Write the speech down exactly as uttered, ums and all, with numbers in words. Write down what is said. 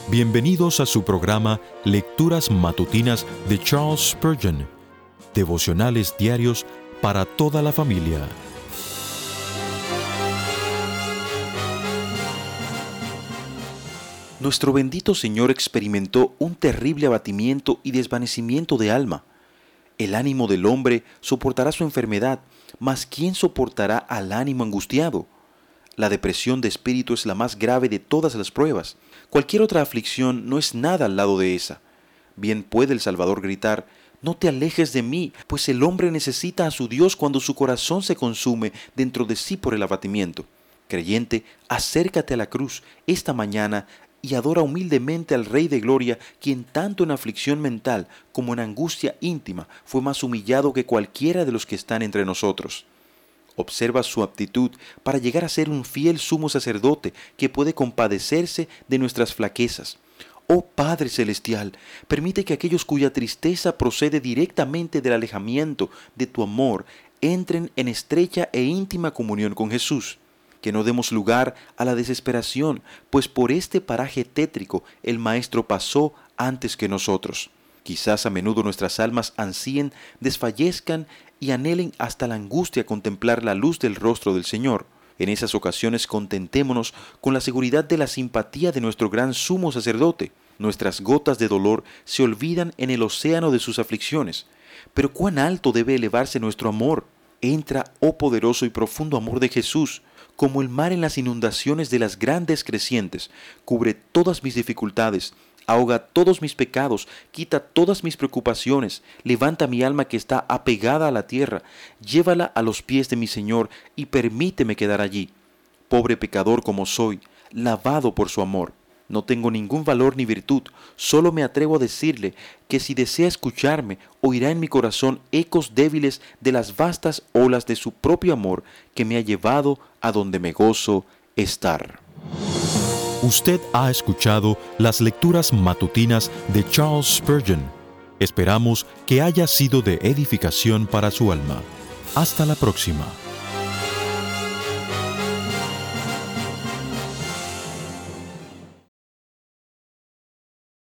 Bienvenidos a su programa Lecturas Matutinas de Charles Spurgeon, devocionales diarios para toda la familia. Nuestro bendito Señor experimentó un terrible abatimiento y desvanecimiento de alma. El ánimo del hombre soportará su enfermedad, mas ¿quién soportará al ánimo angustiado? La depresión de espíritu es la más grave de todas las pruebas. Cualquier otra aflicción no es nada al lado de esa. Bien puede el Salvador gritar: «No te alejes de mí», pues el hombre necesita a su Dios cuando su corazón se consume dentro de sí por el abatimiento. Creyente, acércate a la cruz esta mañana y adora humildemente al Rey de Gloria, quien tanto en aflicción mental como en angustia íntima fue más humillado que cualquiera de los que están entre nosotros. Observa su aptitud para llegar a ser un fiel sumo sacerdote que puede compadecerse de nuestras flaquezas. Oh Padre Celestial, permite que aquellos cuya tristeza procede directamente del alejamiento de tu amor entren en estrecha e íntima comunión con Jesús. Que no demos lugar a la desesperación, pues por este paraje tétrico el Maestro pasó antes que nosotros. Quizás a menudo nuestras almas ansíen, desfallezcan y anhelen hasta la angustia contemplar la luz del rostro del Señor. En esas ocasiones contentémonos con la seguridad de la simpatía de nuestro gran sumo sacerdote. Nuestras gotas de dolor se olvidan en el océano de sus aflicciones. Pero cuán alto debe elevarse nuestro amor. Entra, oh poderoso y profundo amor de Jesús, como el mar en las inundaciones de las grandes crecientes. Cubre todas mis dificultades, ahoga todos mis pecados, quita todas mis preocupaciones, levanta mi alma que está apegada a la tierra, llévala a los pies de mi Señor y permíteme quedar allí. Pobre pecador como soy, lavado por su amor. No tengo ningún valor ni virtud, solo me atrevo a decirle que si desea escucharme, oirá en mi corazón ecos débiles de las vastas olas de su propio amor que me ha llevado a donde me gozo estar. Usted ha escuchado las lecturas matutinas de Charles Spurgeon. Esperamos que haya sido de edificación para su alma. Hasta la próxima.